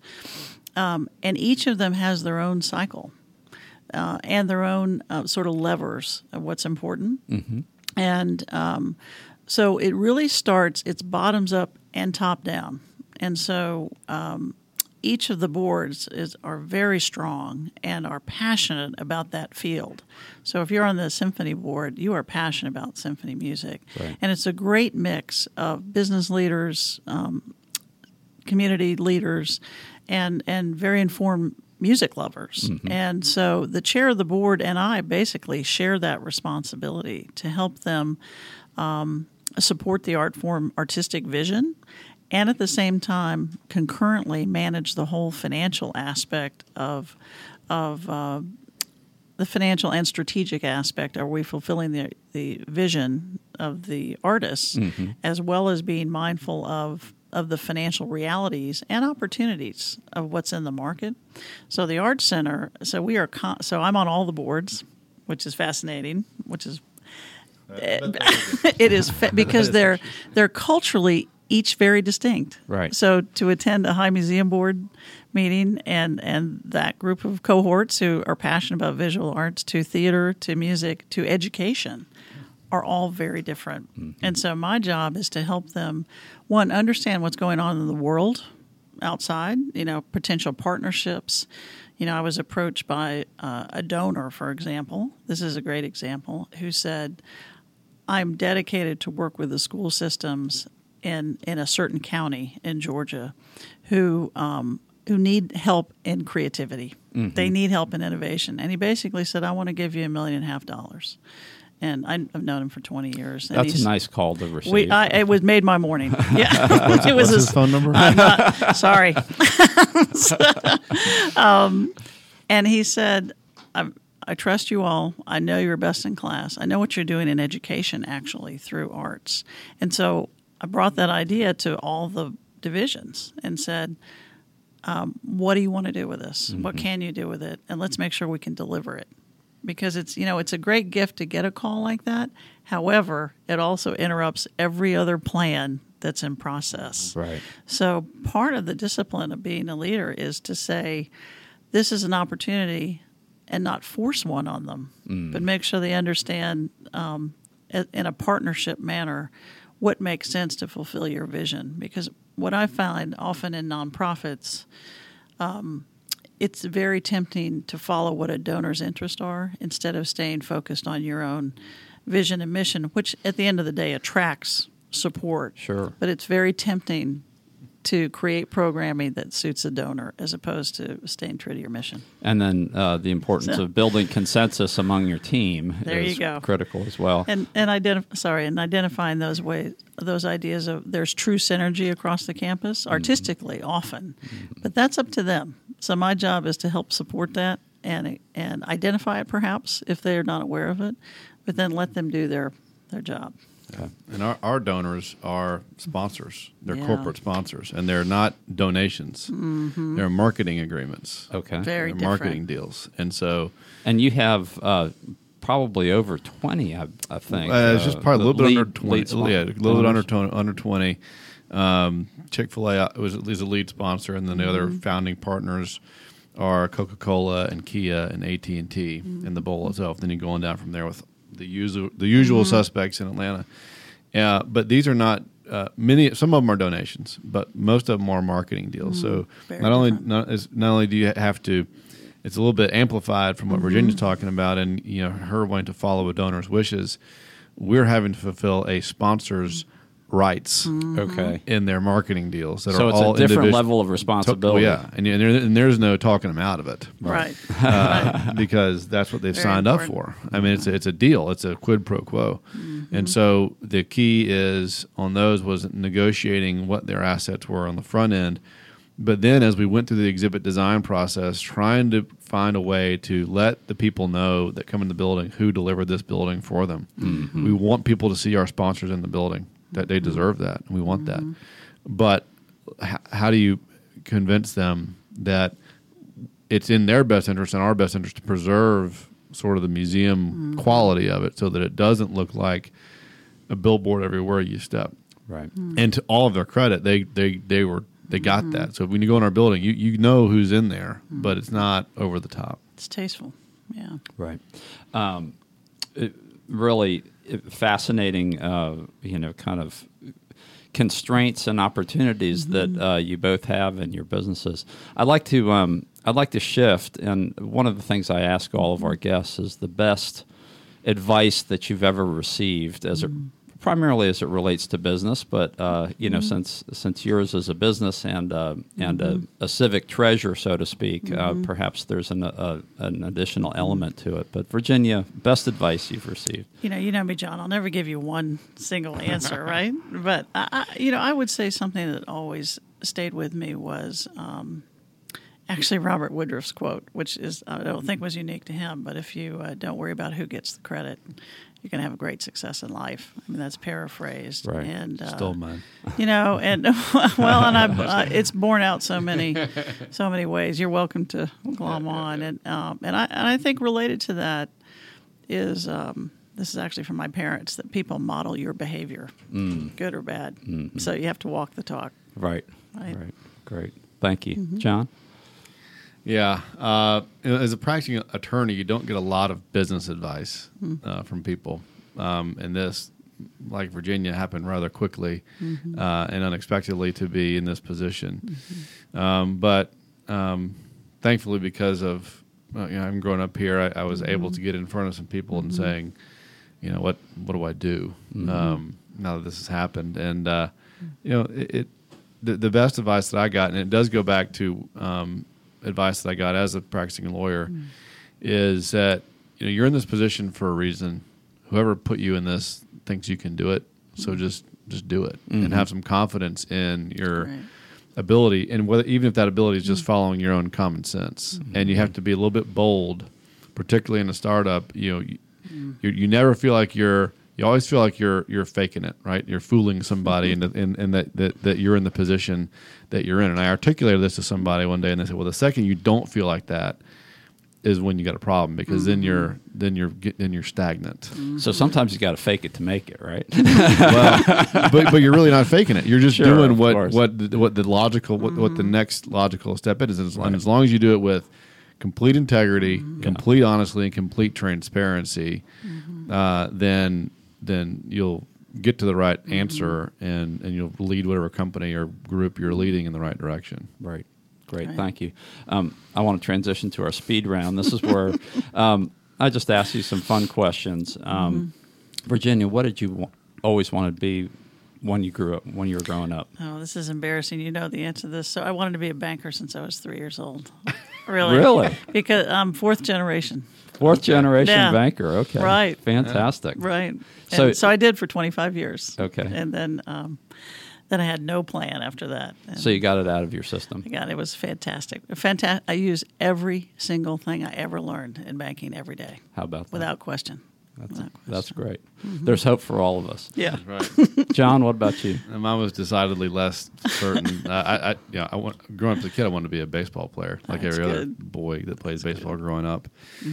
um, and each of them has their own cycle. Uh, and their own uh, sort of levers of what's important. Mm-hmm. And um, so it really starts, it's bottoms up and top down. And so um, each of the boards is are very strong and are passionate about that field. So if you're on the symphony board, you are passionate about symphony music. Right. And it's a great mix of business leaders, um, community leaders, and, and very informed music lovers. Mm-hmm. And so the chair of the board and I basically share that responsibility to help them um, support the art form artistic vision, and at the same time concurrently manage the whole financial aspect of of uh, the financial and strategic aspect. Are we fulfilling the the vision of the artists, mm-hmm. as well as being mindful of of the financial realities and opportunities of what's in the market. So the Art Center, so we are, con- so I'm on all the boards, which is fascinating, which is, uh, it is fa- because they're they're culturally each very distinct. Right. So to attend a High Museum Board meeting and, and that group of cohorts who are passionate about visual arts, to theater, to music, to education, are all very different. Mm-hmm. And so my job is to help them, one, understand what's going on in the world outside, you know, potential partnerships. You know, I was approached by uh, a donor, for example. This is a great example, who said, I'm dedicated to work with the school systems in, in a certain county in Georgia who um, who need help in creativity. Mm-hmm. They need help in innovation. And he basically said, I want to give you a million and a half dollars. And I've known him for twenty years. And That's a nice call to receive. We, I, it was made my morning. Yeah, it was What's his phone number? I'm not, sorry. um, and he said, I, I trust you all. I know you're best in class. I know what you're doing in education, actually, through arts. And so I brought that idea to all the divisions and said, um, what do you want to do with this? Mm-hmm. What can you do with it? And let's make sure we can deliver it. Because it's, you know, it's a great gift to get a call like that. However, it also interrupts every other plan that's in process. Right. So part of the discipline of being a leader is to say, this is an opportunity and not force one on them, mm. but make sure they understand um, in a partnership manner what makes sense to fulfill your vision. Because what I find often in nonprofits, um, it's very tempting to follow what a donor's interests are instead of staying focused on your own vision and mission, which at the end of the day attracts support. Sure. But it's very tempting to create programming that suits a donor as opposed to staying true to your mission. And then uh, the importance so, of building consensus among your team there is you go. critical as well. And and identif- sorry, and identifying those ways, those ideas of there's true synergy across the campus, artistically mm-hmm. often, mm-hmm. but that's up to them. So my job is to help support that and and identify it perhaps if they're not aware of it, but then let them do their their job. Okay. And our, our donors are sponsors. They're yeah. corporate sponsors, and they're not donations. Mm-hmm. They're marketing agreements. Okay. Very they're different. marketing deals. And so... And you have uh, probably over twenty, I, I think. Uh, it's just probably a little bit lead, under twenty. Yeah, a little bit under, under twenty. Um, Chick-fil-A was at least a lead sponsor, and then the mm-hmm. other founding partners are Coca-Cola and Kia and A T and T mm-hmm. in the bowl itself. Then you go on down from there with the usual the usual mm-hmm. suspects in Atlanta. Uh, but these are not uh, many. Some of them are donations, but most of them are marketing deals. Mm-hmm. So Very not only different. not, is, not only do you have to, it's a little bit amplified from what mm-hmm. Virginia's talking about, and you know her wanting to follow a donor's wishes. We're having to fulfill a sponsor's rights mm-hmm. okay. in their marketing deals. That so are it's all a different individual- level of responsibility. To, yeah, and, and, there, and there's no talking them out of it. Right. Uh, right. because that's what they've Very signed important. up for. I mean, it's a, it's a deal. It's a quid pro quo. Mm-hmm. And so the key is on those was negotiating what their assets were on the front end. But then as we went through the exhibit design process, trying to find a way to let the people know that come in the building who delivered this building for them. Mm-hmm. We want people to see our sponsors in the building, that they deserve that. And we want mm-hmm. that. But h- how do you convince them that it's in their best interest and our best interest to preserve sort of the museum mm-hmm. quality of it so that it doesn't look like a billboard everywhere you step. Right. Mm-hmm. And to all of their credit, they they, they were they got mm-hmm. that. So when you go in our building, you, you know who's in there, mm-hmm. but it's not over the top. It's tasteful. Yeah. Right. Um, it, really fascinating, uh, you know, kind of constraints and opportunities mm-hmm. that uh, you both have in your businesses. I'd like to um, I'd like to shift, and one of the things I ask all of our guests is the best advice that you've ever received, as mm-hmm. it primarily as it relates to business, but uh, you know, mm-hmm. since since yours is a business and uh, and mm-hmm. a, a civic treasure, so to speak, mm-hmm. uh, perhaps there's an a, an additional element to it. But Virginia, best advice you've received? You know, you know me, John. I'll never give you one single answer, right? But I, I, you know, I would say something that always stayed with me was um, actually Robert Woodruff's quote, which is I don't think was unique to him, but if you uh, don't worry about who gets the credit, you're going to have a great success in life. I mean, that's paraphrased. Right. And, uh, Stole mine. You know, and well, and I, uh, it's borne out so many, so many ways. You're welcome to glom on, and um, and I and I think related to that is um, this is actually from my parents that people model your behavior, mm. good or bad. Mm-hmm. So you have to walk the talk. Right. Right. Right. Great. Thank you, Mm-hmm. John. Yeah. Uh, as a practicing attorney, you don't get a lot of business advice uh, from people. Um, and this, like Virginia, happened rather quickly mm-hmm. uh, and unexpectedly to be in this position. Mm-hmm. Um, but um, thankfully, because of uh, you know, I'm growing up here, I, I was mm-hmm. able to get in front of some people mm-hmm. and saying, you know, what what do I do mm-hmm. um, now that this has happened? And uh, you know, it, it the, the best advice that I got, and it does go back to um, advice that I got as a practicing lawyer, mm. is that you know you're in this position for a reason. Whoever put you in this thinks you can do it, so just just do it mm-hmm. and have some confidence in your Right. ability, and whether even if that ability is just mm-hmm. following your own common sense. Mm-hmm. And you have to be a little bit bold, particularly in a startup. You know, you, mm-hmm. you, you never feel like you're. You always feel like you're you're faking it, right? You're fooling somebody, and and, and that, that that you're in the position that you're in. And I articulated this to somebody one day, and they said, "Well, the second you don't feel like that is when you got a problem, because mm-hmm. then you're then you're then you're stagnant." Mm-hmm. So sometimes you got to fake it to make it, right? Well, but but you're really not faking it. You're just Sure, doing of what course. what the, what the logical what, Mm-hmm. what the next logical step is, and as, and as long as you do it with complete integrity, Mm-hmm. complete honesty, and complete transparency, Mm-hmm. uh, then then you'll get to the right Mm-hmm. answer, and, and you'll lead whatever company or group you're leading in the right direction. Right. Great. Right. Thank you. Um, I want to transition to our speed round. This is where um, I just asked you some fun questions. Um, Mm-hmm. Virginia, what did you wa- always want to be when you grew up? When you were growing up? Oh, this is embarrassing. You know the answer to this. So I wanted to be a banker since I was three years old. Really? Really? Because I'm fourth generation. Fourth generation Yeah. banker. Okay. Right. Fantastic. Right. And So- so, I did for twenty-five years. Okay. And then um, then I had no plan after that. And So you got it out of your system. God, it was fantastic. Fantastic. I use every single thing I ever learned in banking every day, How about that? without question. That's, Without question. that's great. There's hope for all of us. Yeah. Right. John, what about you? And mine was decidedly less certain. I, I, I, yeah, I want, growing up as a kid, I wanted to be a baseball player, like That's every other good. boy that plays baseball growing up.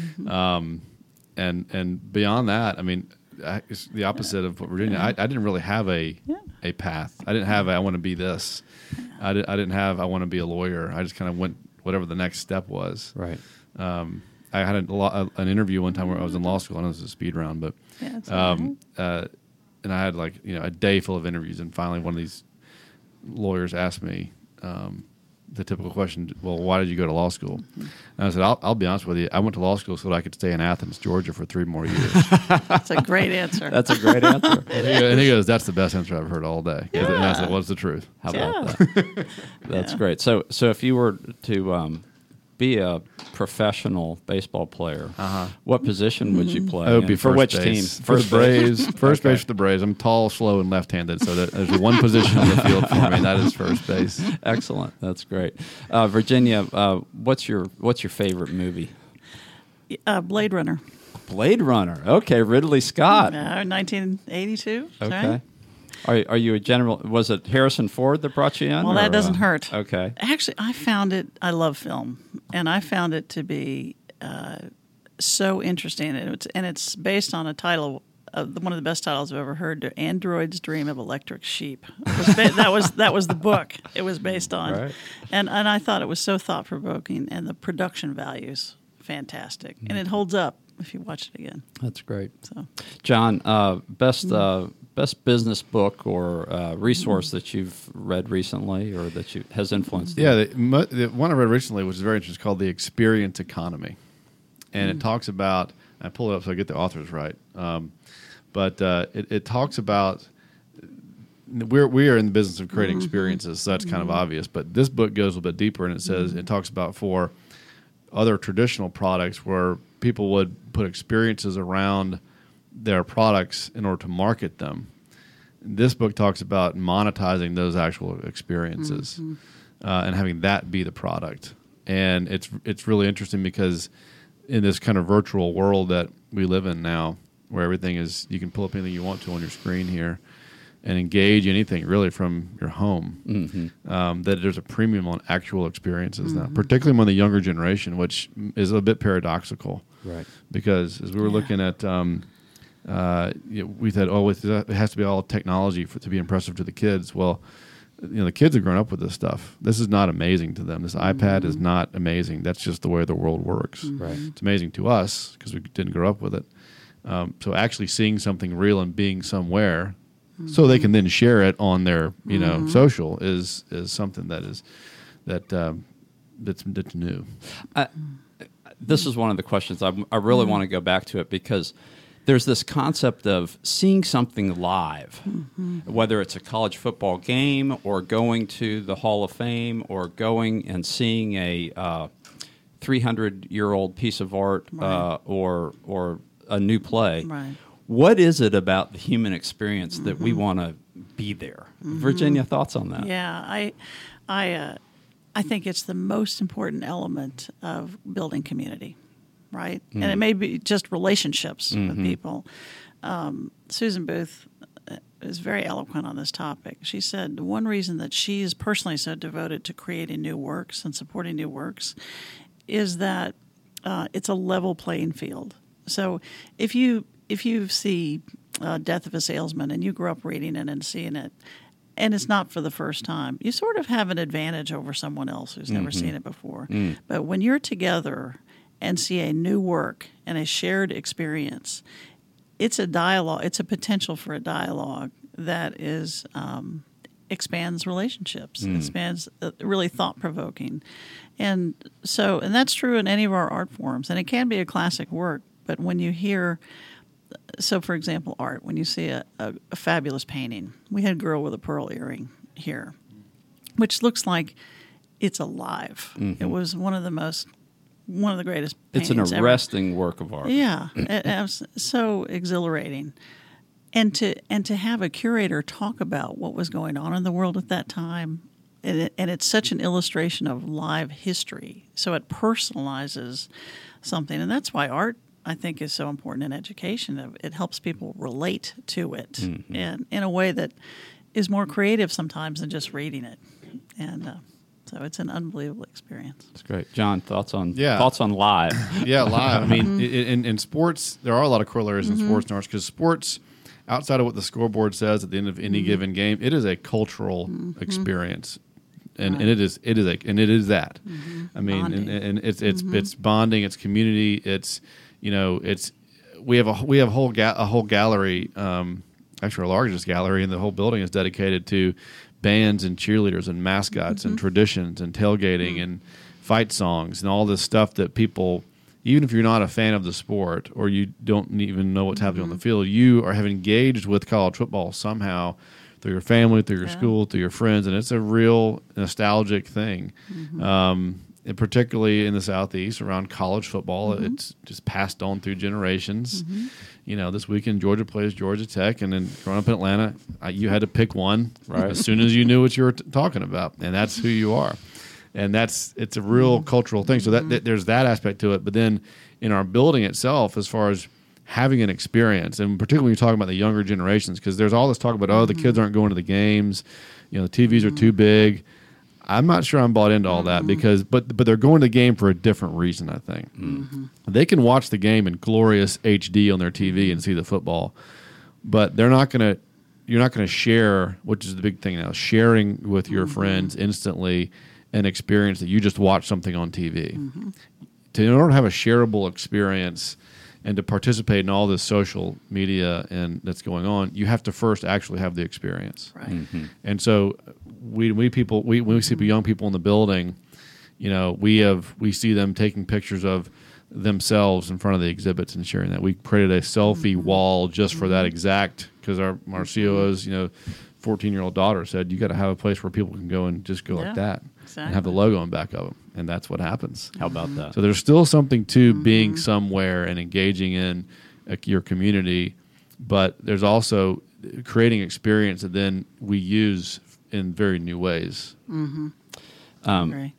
Um, and and beyond that, I mean, I, it's the opposite of what Virginia. I, I didn't really have a Yeah. a path. I didn't have a, I want to be this. I, did, I didn't have I want to be a lawyer. I just kind of went whatever the next step was. Right. Um, I had a, lo- an interview one time where I was in law school. I know this is a speed round, but Yeah, that's all um, uh, and I had like you know a day full of interviews, and finally one of these lawyers asked me um, the typical question: "Well, why did you go to law school?" And I said, "I'll, I'll be honest with you. I went to law school so that I could stay in Athens, Georgia, for three more years." That's a great answer. That's a great answer. and, he, and he goes, "That's the best answer I've heard all day." And I said, "What's the truth?" How Yeah. about that? That's Yeah. great. So, so if you were to um, be a professional baseball player, Uh-huh. what position would you play? I would be and for first which base. team? For the Braves. First Okay. base for the Braves. I'm tall, slow, and left-handed, so that there's one position on the field for me. And that is first base. Excellent. That's great. Uh, Virginia, uh, what's your what's your favorite movie? Uh, Blade Runner, Blade Runner. Okay, Ridley Scott. uh, nineteen eighty-two. Okay. Right? Are are you a general? Was it Harrison Ford that brought you in? Well, that or, doesn't uh, hurt. Okay. Actually, I found it. I love film, and I found it to be uh, so interesting. And it's and it's based on a title. Uh, one of the best titles I've ever heard. "The Android's Dream of Electric Sheep." It was ba- that was that was the book it was based on, Right. and and I thought it was so thought provoking, and the production values fantastic, and it holds up if you watch it again. That's great. So John, uh, best uh, best business book or uh, resource that you've read recently or that you has influenced you? Yeah, the, mo- the one I read recently, which is very interesting, is called The Experience Economy. And it talks about, I pull it up so I get the authors right, um, but uh, it, it talks about, we're, we are in the business of creating experiences, so that's kind of obvious. But this book goes a little bit deeper, and it says, it talks about for other traditional products where people would put experiences around their products in order to market them. This book talks about monetizing those actual experiences uh, and having that be the product. And it's it's really interesting because in this kind of virtual world that we live in now, where everything is, you can pull up anything you want to on your screen here and engage anything really from your home, Mm-hmm. um, that there's a premium on actual experiences now, particularly among the younger generation, which is a bit paradoxical. Right. Because as we were Yeah. looking at, um, uh, you know, we said, oh, it has to be all technology for to be impressive to the kids. Well, you know, the kids have grown up with this stuff. This is not amazing to them. This iPad is not amazing. That's just the way the world works. Right. It's amazing to us because we didn't grow up with it. Um, so actually seeing something real and being somewhere, so they can then share it on their, you know, social is is something that is that um, that's that's new. I, this is one of the questions I, I really want to go back to it because there's this concept of seeing something live, whether it's a college football game or going to the Hall of Fame or going and seeing a uh, three hundred year old piece of art uh, or or a new play. Right. What is it about the human experience that we want to be there? Virginia, thoughts on that? Yeah, I, I, uh, I think it's the most important element of building community, right? And it may be just relationships with people. Um, Susan Booth is very eloquent on this topic. She said one reason that she is personally so devoted to creating new works and supporting new works is that uh, it's a level playing field. So if you if you see uh, Death of a Salesman and you grew up reading it and seeing it, and it's not for the first time. You sort of have an advantage over someone else who's never Mm-hmm. seen it before. Mm. But when you're together and see a new work and a shared experience, it's a dialogue. It's a potential for a dialogue that is um, expands relationships, Mm. expands uh, really thought provoking, and so and that's true in any of our art forms. And it can be a classic work, but when you hear, so for example, art, when you see a, a, a fabulous painting, we had a girl with a pearl earring here, which looks like it's alive. Mm-hmm. It was one of the most one of the greatest It's an paintings ever. arresting work of art. Yeah, it, it was so exhilarating, and to and to have a curator talk about what was going on in the world at that time, and, it, and it's such an illustration of live history. So it personalizes something, and that's why art, I think, is so important in education. It helps people relate to it, Mm-hmm. and in a way that is more creative sometimes than just reading it, and. Uh, So it's an unbelievable experience. That's great. John, thoughts on Yeah. thoughts on live? Yeah, live. I mean, Mm-hmm. i- in, in sports, there are a lot of corollaries in sports and arts because sports, outside of what the scoreboard says at the end of any Mm-hmm. given game, it is a cultural experience, and, and it is it is a and it is that. I mean, and, Bonding. and it's it's it's bonding, it's community, it's you know, it's we have a we have a whole ga- a whole gallery, um, actually our largest gallery in the whole building is dedicated to bands and cheerleaders and mascots and traditions and tailgating and fight songs and all this stuff that people, even if you're not a fan of the sport or you don't even know what's happening on the field, you are have engaged with college football somehow through your family, through your Yeah. school, through your friends, and it's a real nostalgic thing. Um, and particularly in the Southeast around college football, it's just passed on through generations. You know, this weekend Georgia plays Georgia Tech, and then growing up in Atlanta, I, you had to pick one Right. as soon as you knew what you were t- talking about, and that's who you are. And that's it's a real cultural thing. So that, that there's that aspect to it. But then in our building itself, as far as having an experience, and particularly when you're talking about the younger generations, because there's all this talk about, oh, the kids aren't going to the games, you know, the T Vs are too big. I'm not sure I'm bought into all that because, but but they're going to the game for a different reason. I think they can watch the game in glorious H D on their T V and see the football, but they're not going to. You're not going to share, which is the big thing now, sharing with your friends instantly an experience that you just watched something on T V. To in order to have a shareable experience and to participate in all this social media and that's going on, you have to first actually have the experience. Right. And so we we people we when we see young people in the building, you know, we have we see them taking pictures of themselves in front of the exhibits and sharing that. We created a selfie wall just for that exact because our our C O O's, you know, fourteen year old daughter said you got to have a place where people can go and just go Yeah, like that and have the exactly. logo on back of them, and that's what happens. How about that? So there's still something to being somewhere and engaging in uh, your community, but there's also creating experience that then we use in very new ways. Um, Agree.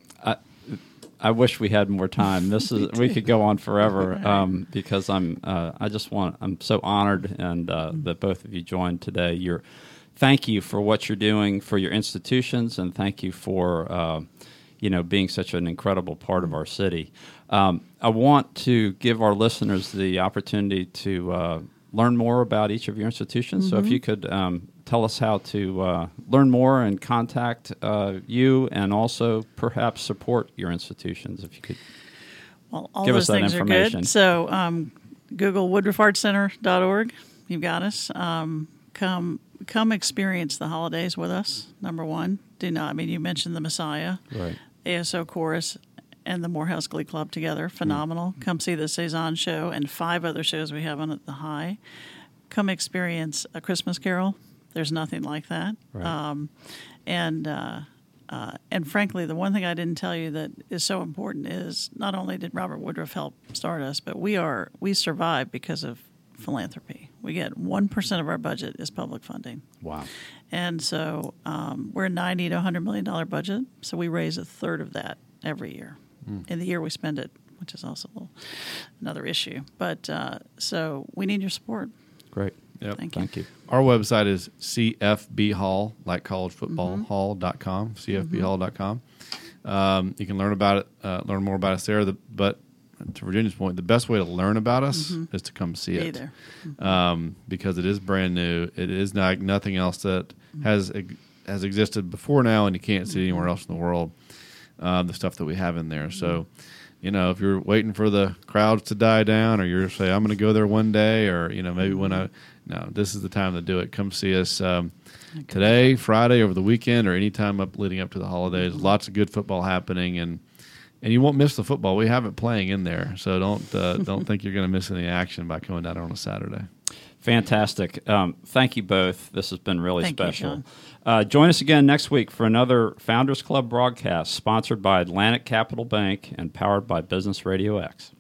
I wish we had more time. This is we could go on forever um, because I'm. Uh, I just want. I'm so honored and uh, that both of you joined today. You're. Thank you for what you're doing for your institutions, and thank you for uh, you know being such an incredible part of our city. Um, I want to give our listeners the opportunity to uh, learn more about each of your institutions. So if you could um, tell us how to uh, learn more and contact uh, you, and also perhaps support your institutions, if you could. Well, all Give those us that things are information. good. So um, Google woodruff art center dot org. You've got us. Um, come come experience the holidays with us, number one. Do not, I mean, you mentioned the Messiah, Right. A S O Chorus, and the Morehouse Glee Club together. Phenomenal. Mm. Come see the Cezanne show and five other shows we have on at the High. Come experience A Christmas Carol. There's nothing like that. Right. Um, and uh, uh, and frankly, the one thing I didn't tell you that is so important is not only did Robert Woodruff help start us, but we are we survive because of philanthropy. We get one percent of our budget is public funding. Wow. And so um, we're a ninety to one hundred million dollars budget, so we raise a third of that every year. In the year we spend it, which is also a little, another issue. But uh, so we need your support. Great. Yep. Thank you. Thank you. Our website is C F B Hall, like college football Mm-hmm. hall dot com, C F B hall dot com. Um, you can learn about it, uh, learn more about us there. The, but to Virginia's point, the best way to learn about us is to come see Mm-hmm. Be it. there. Um, because it is brand new. It is not nothing else that has has existed before now, and you can't see it anywhere else in the world. Uh, the stuff that we have in there. So, you know, if you're waiting for the crowds to die down, or you're say I'm going to go there one day, or you know maybe when I no, this is the time to do it. Come see us um, okay. today, Friday, over the weekend, or any time up leading up to the holidays. Lots of good football happening, and and you won't miss the football. We have it playing in there, so don't uh, don't think you're going to miss any action by coming down there on a Saturday. Fantastic. Um, thank you both. This has been really thank special. You, uh, join us again next week for another Founders Club broadcast sponsored by Atlantic Capital Bank and powered by Business Radio X.